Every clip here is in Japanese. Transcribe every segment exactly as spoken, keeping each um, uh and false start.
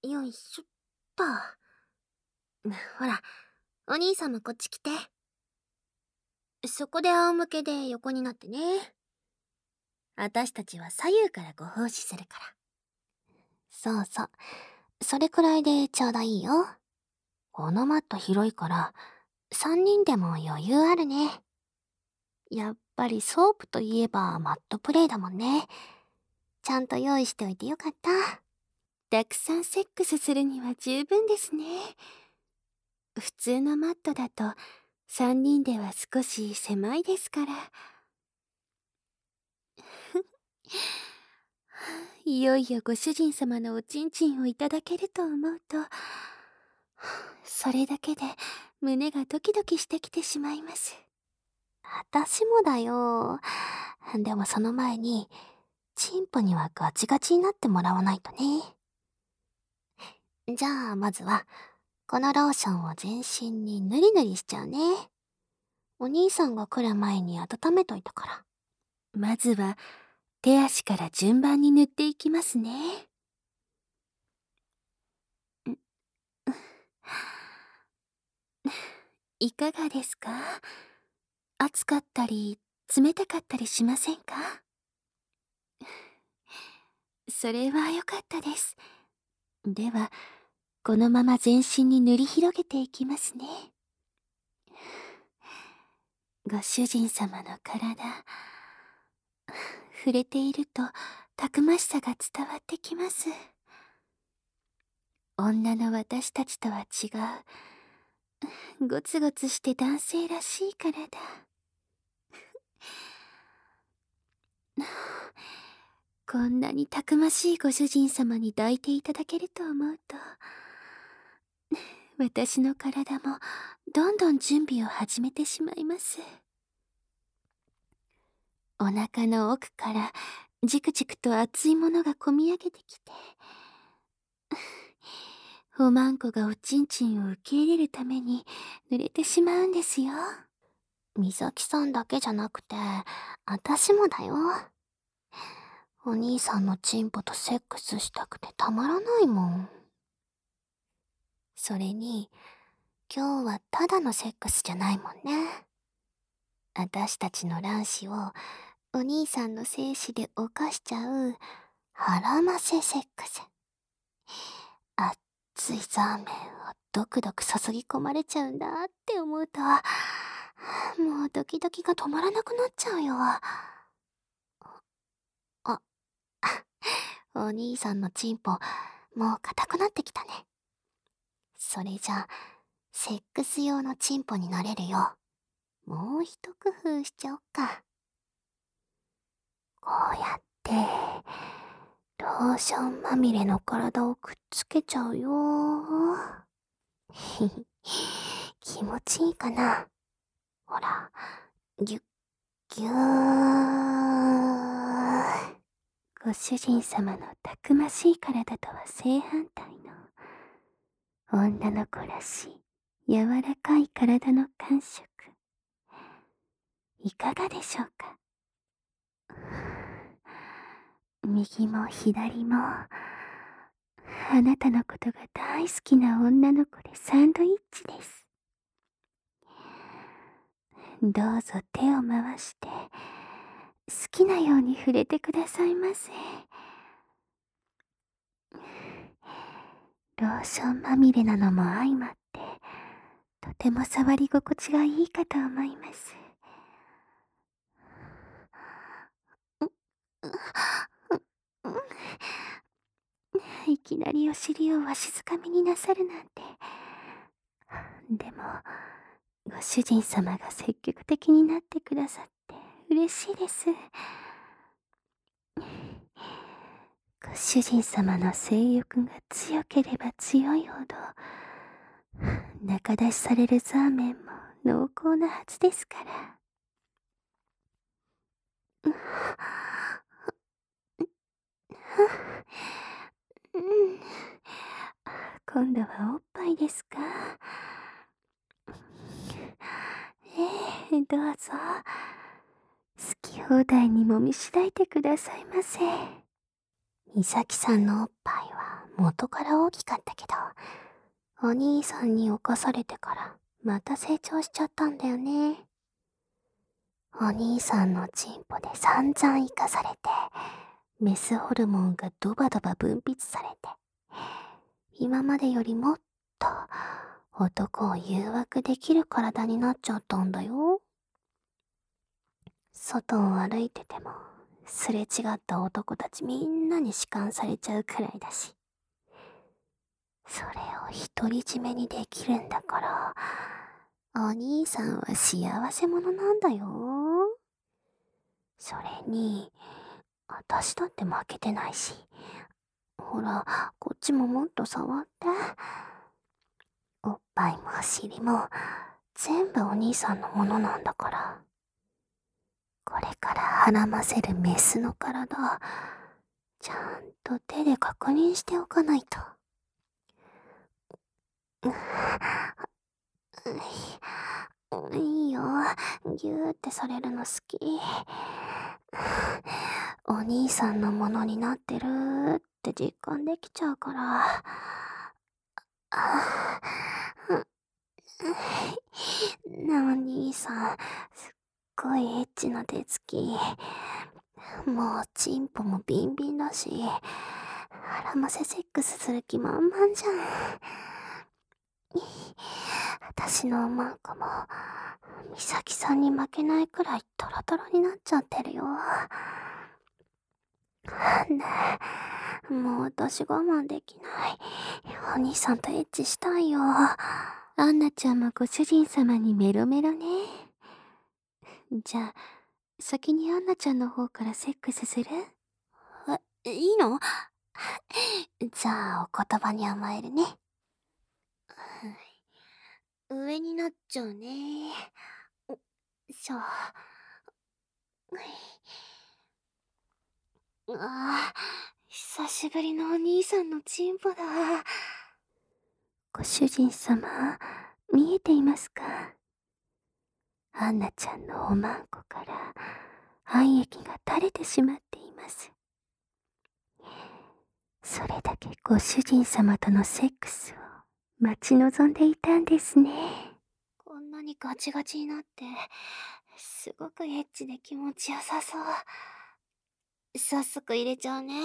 よいしょっと。ほら、お兄さんもこっち来て。そこで仰向けで横になってね。私たちは左右からご奉仕するから。そうそう。それくらいでちょうどいいよ。このマット広いから、三人でも余裕あるね。やっぱりソープといえばマットプレイだもんね。ちゃんと用意しておいてよかった。たくさんセックスするには十分ですね。普通のマットだと三人では少し狭いですから。いよいよご主人様のおちんちんをいただけると思うと、それだけで胸がドキドキしてきてしまいます。私もだよ。でもその前に、チンポにはガチガチになってもらわないとね。じゃあまずは、このローションを全身にぬりぬりしちゃうね。お兄さんが来る前に温めといたから。まずは、手足から順番に塗っていきますね。いかがですか？暑かったり、冷たかったりしませんか？それは良かったです。では、このまま全身に塗り広げていきますね。ご主人様の体、触れているとたくましさが伝わってきます。女の私たちとは違う、ゴツゴツして男性らしい体。こんなにたくましいご主人様に抱いていただけると思うと、私の体もどんどん準備を始めてしまいます。お腹の奥からじくじくと熱いものがこみ上げてきて、おまんこがおちんちんを受け入れるために濡れてしまうんですよ。みさきさんだけじゃなくて、あたしもだよ。お兄さんのチンポとセックスしたくてたまらないもん。それに、今日はただのセックスじゃないもんね。あたしたちの卵子をお兄さんの精子で犯しちゃう腹ませセックス。熱いザーメンをドクドク注ぎ込まれちゃうんだって思うと、もうドキドキが止まらなくなっちゃうよ。あ、お兄さんのチンポ、もう硬くなってきたね。それじゃあ、セックス用のチンポになれるよ。もう一工夫しちゃおっか。こうやって、ローションまみれの体をくっつけちゃうよ。ひひ、気持ちいいかな。ほら、ぎゅっ、ぎゅー。ご主人様のたくましい体とは正反対の、女の子らしい柔らかい体の感触。いかがでしょうか。右も左も、あなたのことが大好きな女の子でサンドイッチです。どうぞ手を回して、好きなように触れてくださいませ。ローションまみれなのも相まって、とても触り心地がいいかと思います。いきなりお尻をわしづかみになさるなんて。でも、ご主人様が積極的になってくださって嬉しいです。ご主人様の性欲が強ければ強いほど、仲出しされるザーメンも濃厚なはずですから。うん、今度はおっぱいですか？ええ、どうぞ。好き放題にもみしだいてくださいませ。みさきさんのおっぱいは元から大きかったけど、お兄さんに侵されてからまた成長しちゃったんだよね。お兄さんのチンポで散々生かされて、メスホルモンがドバドバ分泌されて、今までよりもっと男を誘惑できる体になっちゃったんだよ。外を歩いてても、すれ違った男たちみんなに弛緩されちゃうくらいだし。それを独り占めにできるんだから、お兄さんは幸せ者なんだよ。それに、私だって負けてないし。ほら、こっちももっと触って。おっぱいもお尻も、全部お兄さんのものなんだから。これからはらませるメスの体、ちゃんと手で確認しておかないと。いいよ、ぎゅーってされるの好き。お兄さんのものになってるって実感できちゃうから。なお兄さん、すっごいエッチな手つき。もうチンポもビンビンだし、はらませセックスする気満々じゃん。私のおまんこも、美咲さんに負けないくらいトロトロになっちゃってるよ。ねえ、もう私我慢できない。お兄さんとエッチしたいよ。アンナちゃんもご主人様にメロメロね。じゃあ、先にアンナちゃんの方からセックスする？え、いいの？じゃあ、お言葉に甘えるね。上になっちゃうね。お、しょ。ああ、久しぶりのお兄さんのチンポだ。ご主人様、見えていますか？アンナちゃんのおまんこから愛液が垂れてしまっています。それだけご主人様とのセックスを待ち望んでいたんですね。こんなにガチガチになって、すごくエッチで気持ちよさそう。早速入れちゃうね。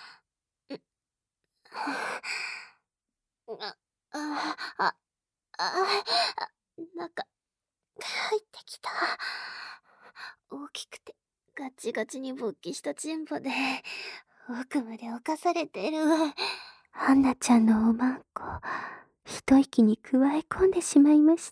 あ、あ、あ、あ、なんか、入ってきた。大きくて、ガチガチに勃起したチンポで、奥まで侵されてる。アンナちゃんのおまんこ、一息にくわえ込んでしまいました。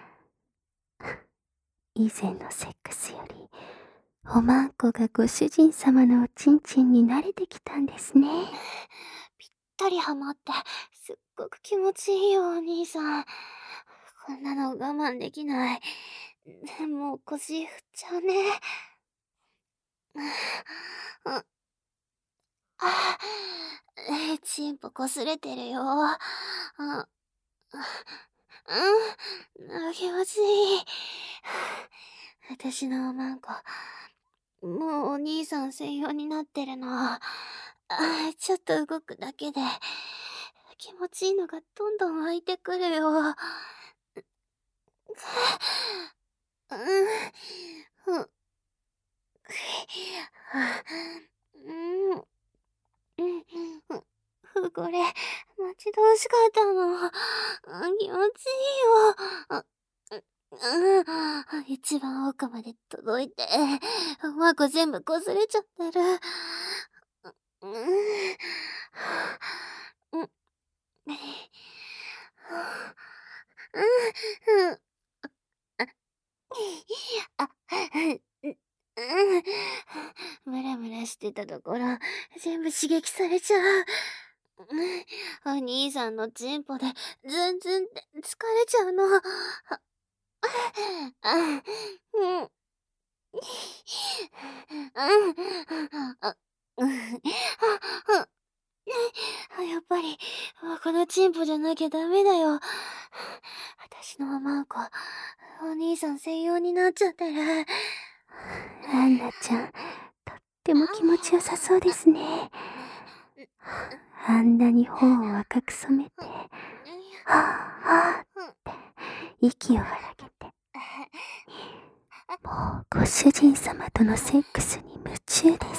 以前のセックスより、おまんこがご主人様のおちんちんに慣れてきたんですね。ぴったりはまって、すっごく気持ちいいよ、お兄さん。こんなの我慢できない。もう腰振っちゃうね。ああ、え、チンポ擦れてるよ。あ、うん、気持ちいい。私のおまんこ、もうお兄さん専用になってるの。あ、ちょっと動くだけで、気持ちいいのがどんどん湧いてくるよ。うん、うん、うん、うん、これ、待ち遠しかったの。気持ちいいよ。うん、一番奥まで届いて、うまく全部擦れちゃってる。うん、うん、うん、あ、うん、ムラムラしてたところ、全部刺激されちゃう。お兄さんのチンポでズンズンって疲れちゃうの。あ、うん。やっぱり、このチンポじゃなきゃダメだよ。私のおまんこ、お兄さん専用になっちゃってる。アンナちゃん、とっても気持ちよさそうですね。 あんなに頬を赤く染めて、はぁはぁって息を荒げて、もうご主人様とのセックスに夢中です。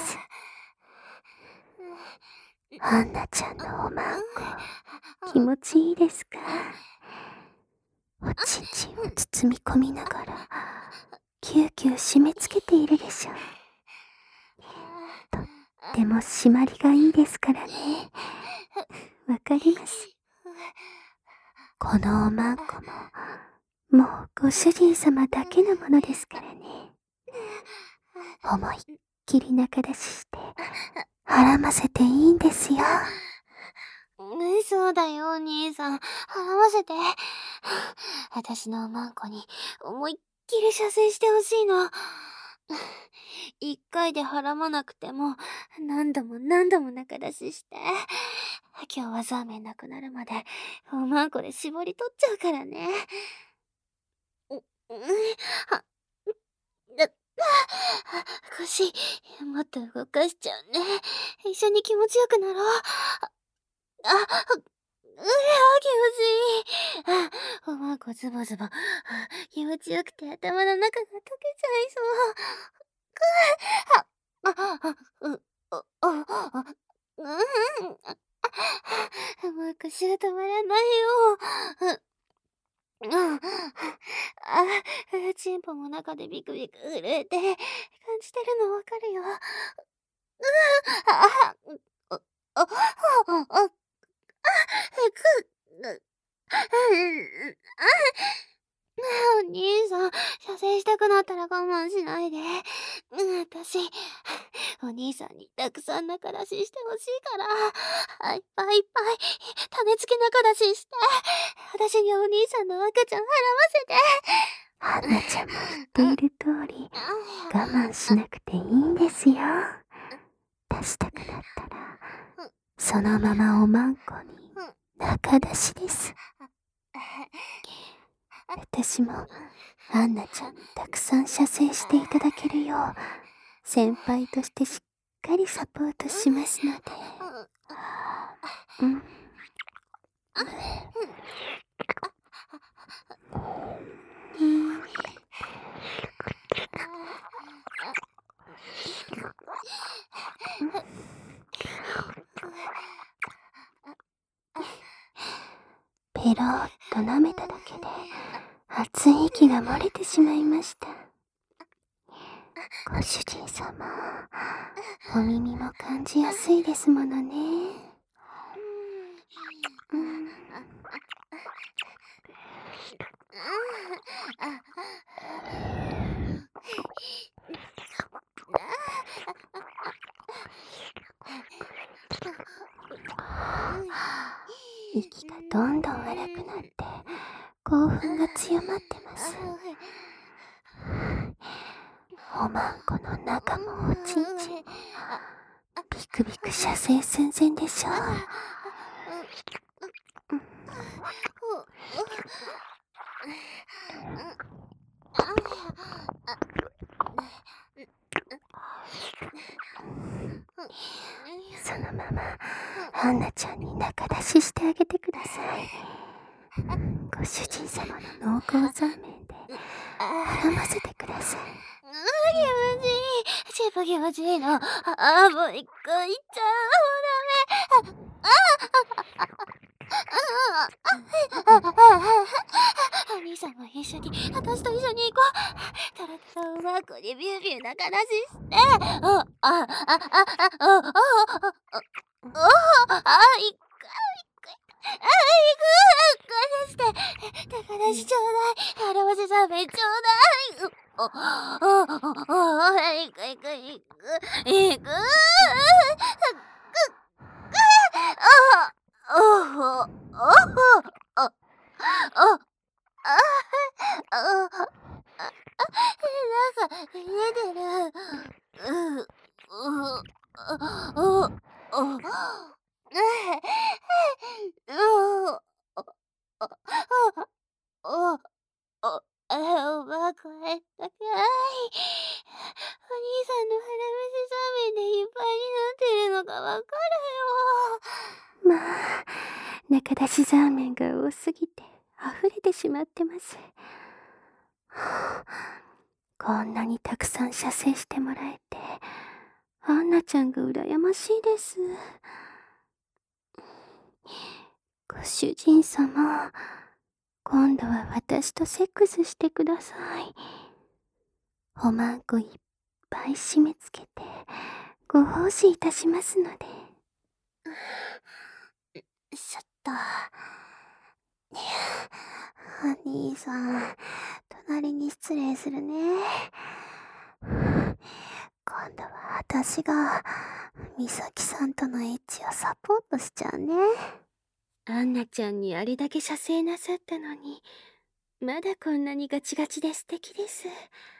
アンナちゃんのおまんこ、気持ちいいですか？おちんちんを包み込みながら、キューキュー締め付けているでしょう。とっても締まりがいいですからね。わかります。このおまんこも、もうご主人様だけのものですからね。思いっきり仲出しして、はらませていいんですよ。 そうだよ、お兄さん。はらませて。私のおまんこに思いっきり射精してほしいの。一回ではらまなくても、何度も何度も仲出しして。今日はザーメンなくなるまで、おまんこで絞り取っちゃうからね。う、うん、は、だ、腰、もっと動かしちゃうね。一緒に気持ちよくなろう。あ、う、うわ、気持ちいい。あ、おまんこズボズボ。気持ちよくて頭の中が溶けちゃいそう。あ、あ、あ、う、あ、あ、あ、うん、もう腰が止まらないよ。うん、あ、チンポも中でビクビク震えて感じてるのわかるよ。あ、あ、あ、あ、あ、く、お兄さん、射精したくなったら我慢しないで。私、お兄さんにたくさん仲出ししてほしいから、いっぱいいっぱい、種付け仲出しして、私にお兄さんの赤ちゃんハンナちゃんも言っている通り、我慢しなくていいんですよ。出したくなったら、そのままおまんこに仲出しです。私もアンナちゃんにたくさん射精していただけるよう、先輩としてしっかりサポートしますので。うん。うん。ペローっと舐めただけで熱い息が漏れてしまいました。ご主人様、お耳も感じやすいですものね。うん。息がどんどん荒くなって興奮が強まってます。おまんこの中もおちんちんもビクビク射精寸前でしょう。そのままアンナちゃんに仲出ししてあげてください。ご主人様の濃厚ザーメンではらませてください。 気持ちいい。チンポ気持ちいいの。あ、あ、もう一回いっちゃう。もうダメ。お兄さんも一緒に、私と一緒に行こう。トラトラうまくにビュービュー仲出しして。あ、あ、あ、あ、あ、あ、あ、あ、あ、あ、一回、一回。あ、行く。返して。高出しちょうだい。表せザーメンちょうだい。あ、あ、あ、あ、行く行く行く。行く。あ、あ、あ、あ、あ、あ、あ、なんか、見えてる。う、う、あ、あ、あ、う、あ、あ、あ、あ、おばあこあったかい。お兄さんの腹飯ザーメンでいっぱいになってるのがわかるよ。 中出しザーメンが多すぎて溢れてしまってます。こんなにたくさん射精してもらえて、アンナちゃんが羨ましいです。ご主人様、今度は私とセックスしてください。おまんこいっぱい締め付けてご奉仕いたしますので。 ちょっと。お兄さん、隣に失礼するね。今度は私が美咲さんとのエッチをサポートしちゃうね。 アンナちゃんにあれだけ射精なさったのに、まだこんなにガチガチで素敵です。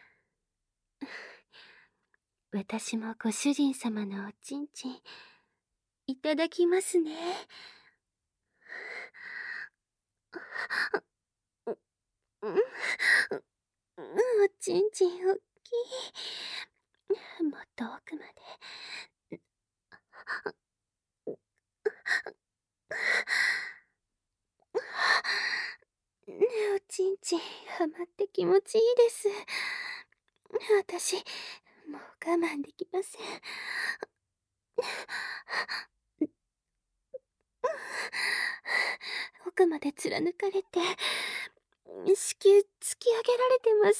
私もご主人様のおちんちんいただきますね。うん、おちんちんおっきい。もっと奥まで。おちんちんはまって気持ちいいです。私もう我慢できません。奥まで貫かれて子宮突き上げられてます。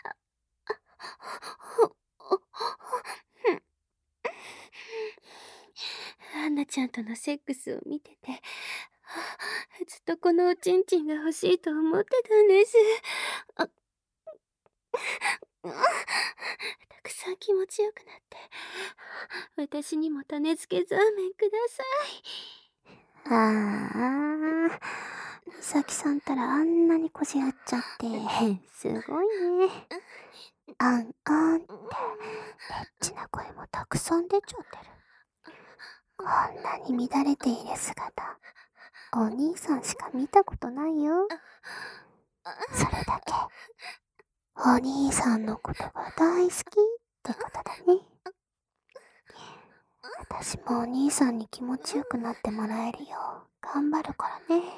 アンナちゃんとのセックスを見てて、ずっとこのおちんちんが欲しいと思ってたんです。あたくさん気持ちよくなって、私にも種付けザーメンください。 ああ、美咲さんたらあんなに腰振っちゃって、すごいね。あんあんって、エッチな声もたくさん出ちゃってる。こんなに乱れている姿、お兄さんしか見たことないよ。それだけ、お兄さんのことが大好きってことだね。私もお兄さんに気持ちよくなってもらえるよう頑張るからね。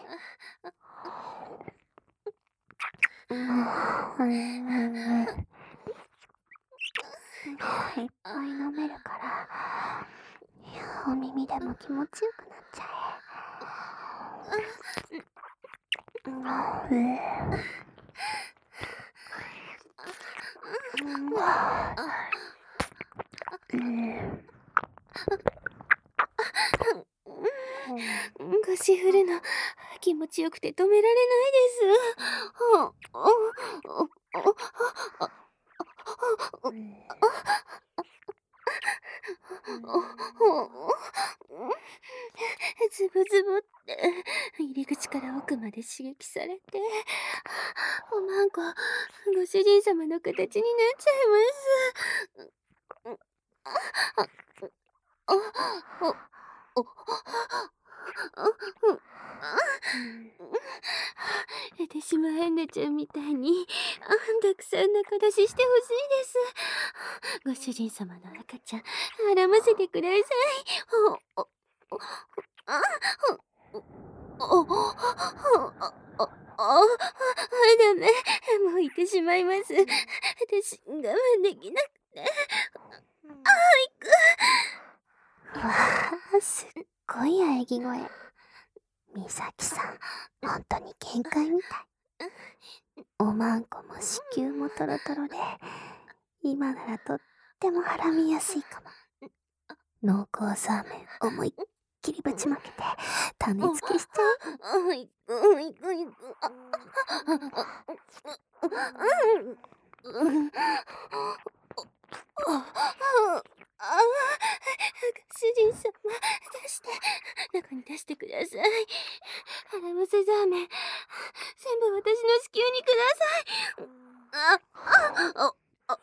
うんうんうんうん、いっぱい飲めるからお耳でも気持ちよくなっちゃえ。 腰振るの気持ちよくて止められないです。ズブズブって入り口から奥まで刺激されて、おまんこご主人様の形になっちゃいます。私もアンナちゃんみたいにたくさん仲出ししてほしいです。ご主人様の赤ちゃん絡ませてください。ダメ、もう行ってしまいます。私我慢できなくて。あわあ、すっごい喘ぎ声。美咲さん、ほんとに限界みたい。おまんこも子宮もトロトロで、今ならとってもはらみやすいかも。濃厚ザーメン思いっきりぶちまけて種付けしちゃう。いくいくいく。 主人様、出して、中に出してください。ハラムセザーメン、全部私の子宮にください。あ、あ、あ、あ、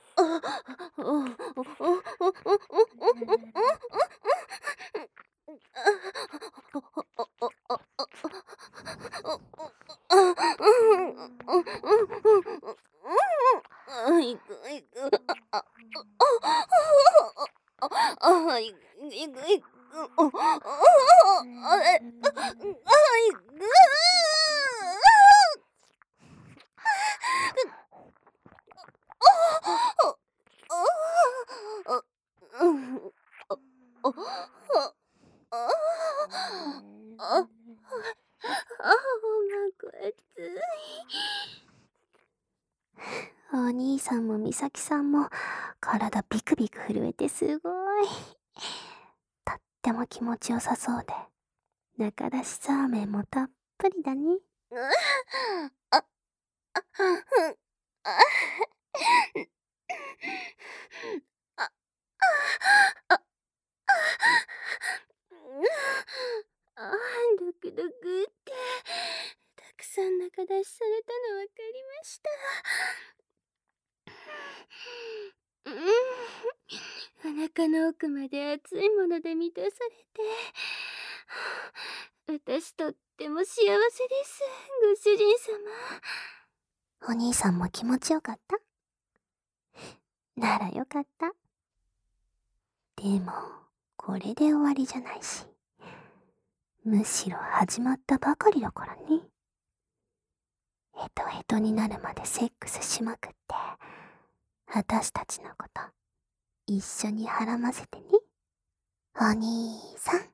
いくいく。ああ、いくいくいく。ああ、いあ、あ、あ、これつい。 お兄さんも美咲さんも体ビクビク震えてすごい。とっても気持ちよさそうで、中出しサーメンもたっぷりだね。 あ、あ、あ、あ、あ、あ、あ、ドクドクって、たくさん中出しされたのわかりました。うん、お腹の奥まで熱いもので満たされて、私とっても幸せです、ご主人様。 お兄さんも気持ちよかった？ならよかった。でも、これで終わりじゃないし、むしろ始まったばかりだからね。ヘトヘトになるまでセックスしまくって、私たちのこと、一緒にはらませてね。お兄さん。